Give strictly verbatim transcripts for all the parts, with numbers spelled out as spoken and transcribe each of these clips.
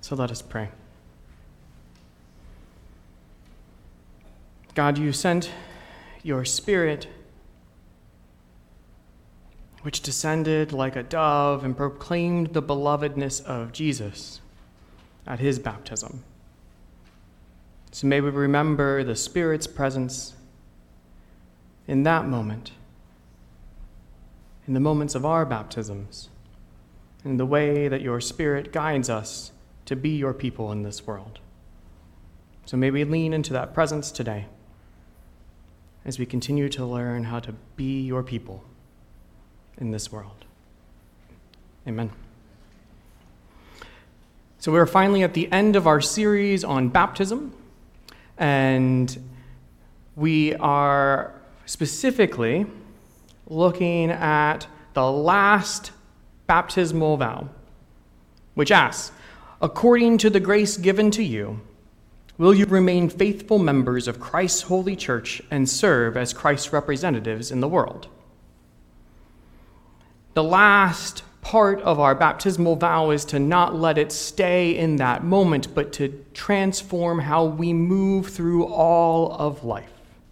So let us pray. God, you sent your Spirit, which descended like a dove and proclaimed the belovedness of Jesus at his baptism. So may we remember the Spirit's presence in that moment, in the moments of our baptisms, in the way that your Spirit guides us to be your people in this world. So may we lean into that presence today as we continue to learn how to be your people in this world. Amen. So we're finally at the end of our series on baptism, and we are specifically looking at the last baptismal vow, which asks, according to the grace given to you, will you remain faithful members of Christ's holy church and serve as Christ's representatives in the world? The last part of our baptismal vow is to not let it stay in that moment, but to transform how we move through all of life.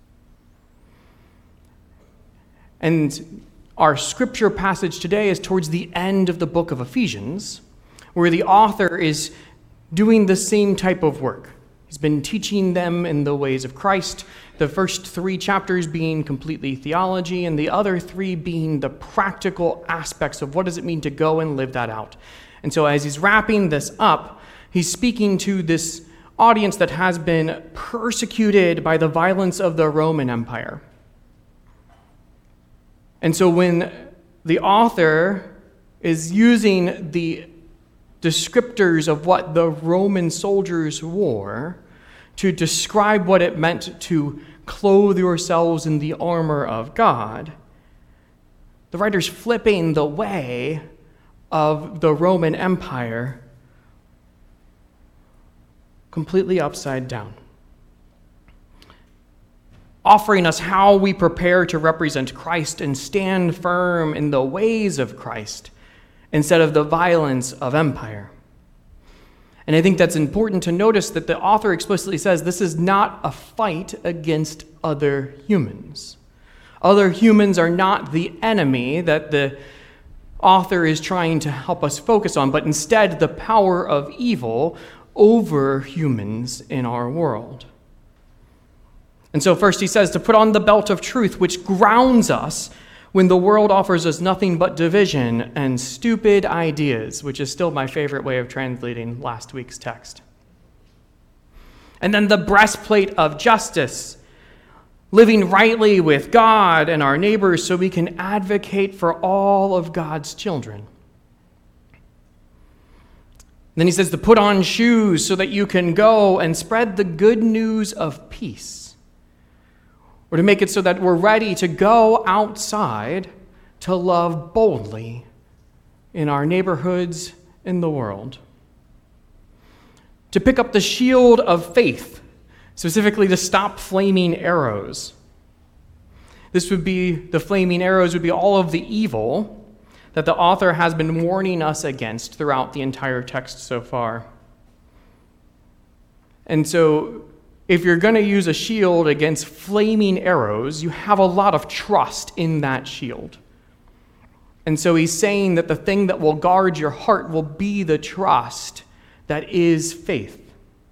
And our scripture passage today is towards the end of the book of Ephesians, where the author is doing the same type of work. He's been teaching them in the ways of Christ, the first three chapters being completely theology, and the other three being the practical aspects of what does it mean to go and live that out. And so as he's wrapping this up, he's speaking to this audience that has been persecuted by the violence of the Roman Empire. And so when the author is using the descriptors of what the Roman soldiers wore to describe what it meant to clothe yourselves in the armor of God, the writer's flipping the way of the Roman Empire completely upside down, offering us how we prepare to represent Christ and stand firm in the ways of Christ instead of the violence of empire. And I think that's important to notice that the author explicitly says this is not a fight against other humans. Other humans are not the enemy that the author is trying to help us focus on, but instead the power of evil over humans in our world. And so first he says to put on the belt of truth, which grounds us when the world offers us nothing but division and stupid ideas, which is still my favorite way of translating last week's text. And then the breastplate of justice, living rightly with God and our neighbors so we can advocate for all of God's children. Then he says to put on shoes so that you can go and spread the good news of peace. Or to make it so that we're ready to go outside to love boldly in our neighborhoods, in the world. To pick up the shield of faith, specifically to stop flaming arrows. This would be, the flaming arrows would be all of the evil that the author has been warning us against throughout the entire text so far. And so, if you're going to use a shield against flaming arrows, you have a lot of trust in that shield. And so he's saying that the thing that will guard your heart will be the trust that is faith.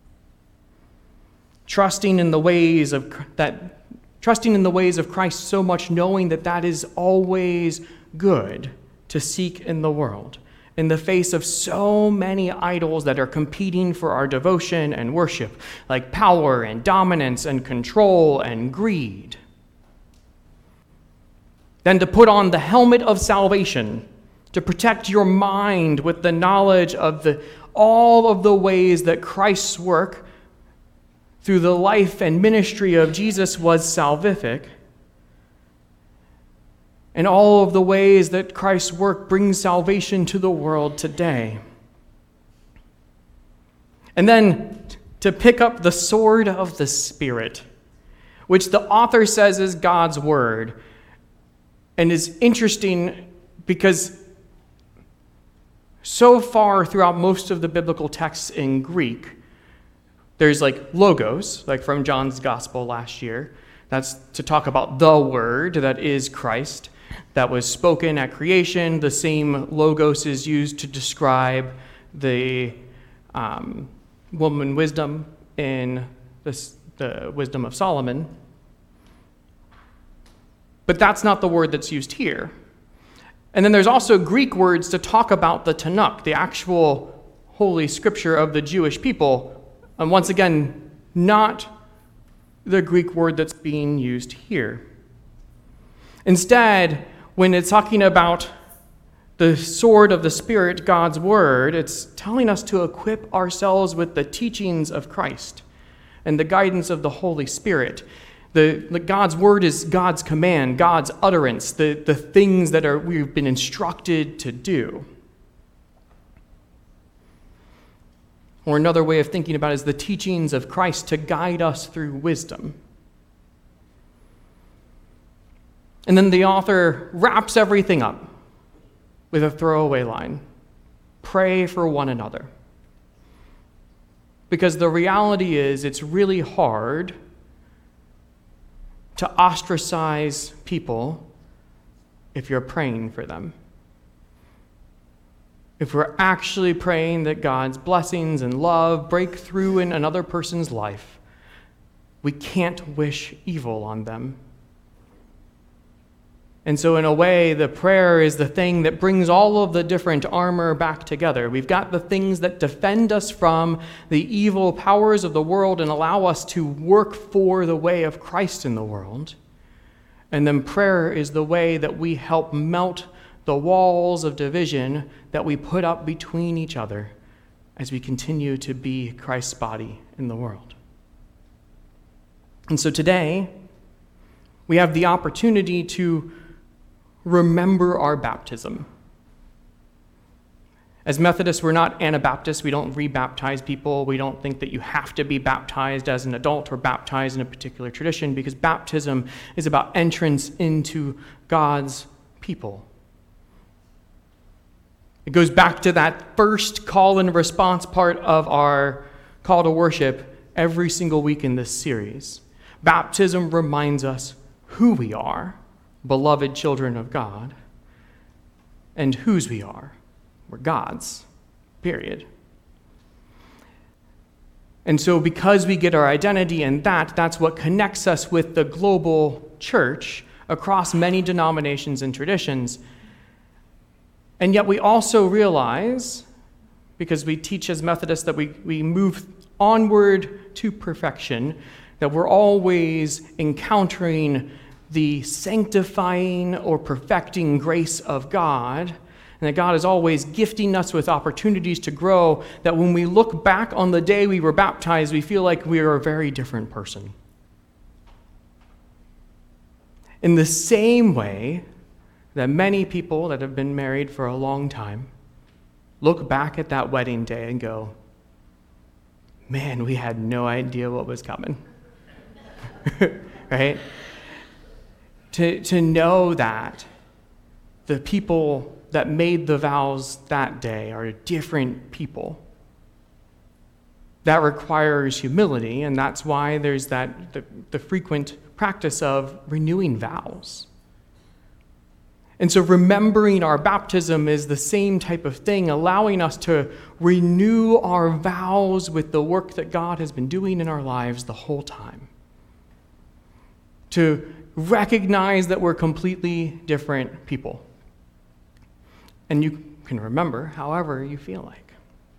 Trusting in the ways of that, trusting in the ways of Christ so much, knowing that that is always good to seek in the world, in the face of so many idols that are competing for our devotion and worship, like power and dominance and control and greed. Then to put on the helmet of salvation, to protect your mind with the knowledge of the, all of the ways that Christ's work through the life and ministry of Jesus was salvific, and all of the ways that Christ's work brings salvation to the world today. And then to pick up the sword of the Spirit, which the author says is God's word, and is interesting because So far throughout most of the biblical texts in Greek, there's like logos, like from John's gospel last year. That's to talk about the word that is Christ, that was spoken at creation. The same logos is used to describe the um, woman wisdom in this, the wisdom of Solomon. But that's not the word that's used here. And then there's also Greek words to talk about the Tanakh, the actual holy scripture of the Jewish people. And once again, not the Greek word that's being used here. Instead, when it's talking about the sword of the Spirit, God's word, it's telling us to equip ourselves with the teachings of Christ and the guidance of the Holy Spirit. The, the God's word is God's command, God's utterance, the, the things that are we've been instructed to do. Or another way of thinking about it is the teachings of Christ to guide us through wisdom. And then the author wraps everything up with a throwaway line. Pray for one another. Because the reality is it's really hard to ostracize people if you're praying for them. If we're actually praying that God's blessings and love break through in another person's life, we can't wish evil on them. And so in a way, the prayer is the thing that brings all of the different armor back together. We've got the things that defend us from the evil powers of the world and allow us to work for the way of Christ in the world. And then prayer is the way that we help melt the walls of division that we put up between each other as we continue to be Christ's body in the world. And so today, we have the opportunity to remember our baptism. As Methodists, we're not Anabaptists. We don't rebaptize people. We don't think that you have to be baptized as an adult or baptized in a particular tradition, because baptism is about entrance into God's people. It goes back to that first call and response part of our call to worship every single week in this series. Baptism reminds us who we are, beloved children of God, and whose we are. We're God's, period. And so because we get our identity in that, that's what connects us with the global church across many denominations and traditions. And yet we also realize, because we teach as Methodists that we, we move onward to perfection, that we're always encountering the sanctifying or perfecting grace of God, and that God is always gifting us with opportunities to grow, that when we look back on the day we were baptized, we feel like we are a very different person. In the same way that many people that have been married for a long time look back at that wedding day and go, man, we had no idea what was coming. Right? To, to know that the people that made the vows that day are different people. That requires humility, and that's why there's that the, the frequent practice of renewing vows. And so remembering our baptism is the same type of thing, allowing us to renew our vows with the work that God has been doing in our lives the whole time. To recognize that we're completely different people. And you can remember however you feel like.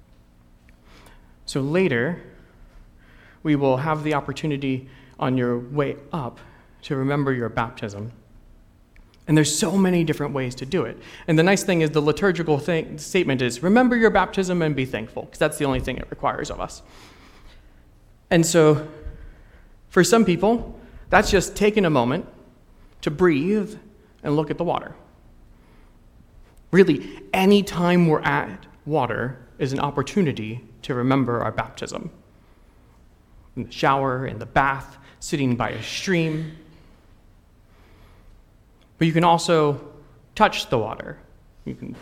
So later, we will have the opportunity on your way up to remember your baptism. And there's so many different ways to do it. And the nice thing is the liturgical thing, statement is, remember your baptism and be thankful, because that's the only thing it requires of us. And so, for some people, that's just taking a moment to breathe and look at the water. Really, any time we're at water is an opportunity to remember our baptism. In the shower, in the bath, sitting by a stream. But you can also touch the water. You can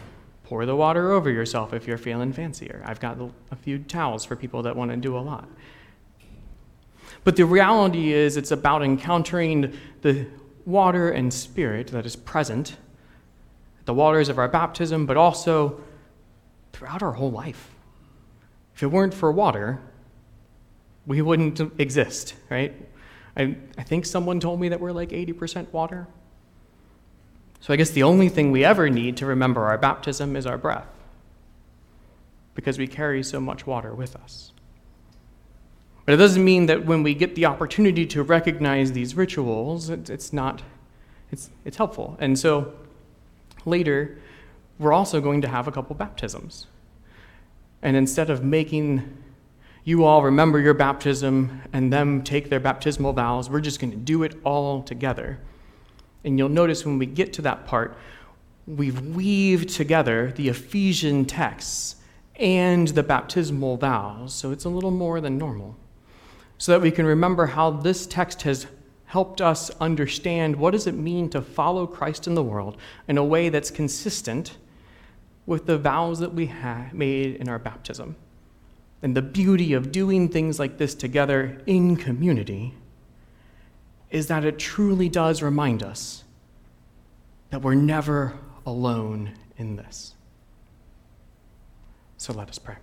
pour the water over yourself if you're feeling fancier. I've got a few towels for people that want to do a lot. But the reality is it's about encountering the water and spirit that is present, the waters of our baptism, but also throughout our whole life. If it weren't for water, we wouldn't exist, right? I, I think someone told me that we're like eighty percent water. So I guess the only thing we ever need to remember our baptism is our breath, because we carry so much water with us. But it doesn't mean that when we get the opportunity to recognize these rituals, it, it's not, it's, it's helpful. And so later, we're also going to have a couple baptisms. And instead of making you all remember your baptism and them take their baptismal vows, we're just going to do it all together. And you'll notice when we get to that part, we've weaved together the Ephesian texts and the baptismal vows, so it's a little more than normal, so that we can remember how this text has helped us understand what does it mean to follow Christ in the world in a way that's consistent with the vows that we ha- made in our baptism. And the beauty of doing things like this together in community is that it truly does remind us that we're never alone in this. So let us pray.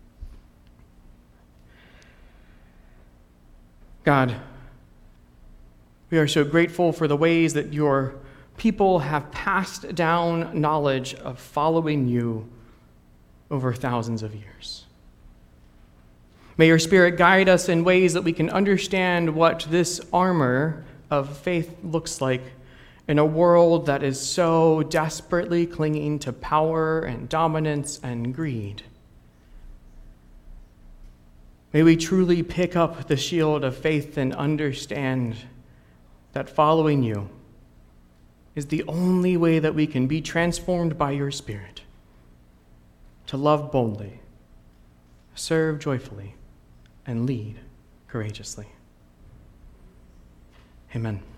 God, we are so grateful for the ways that your people have passed down knowledge of following you over thousands of years. May your Spirit guide us in ways that we can understand what this armor of faith looks like in a world that is so desperately clinging to power and dominance and greed. May we truly pick up the shield of faith and understand that following you is the only way that we can be transformed by your Spirit to love boldly, serve joyfully, and lead courageously. Amen.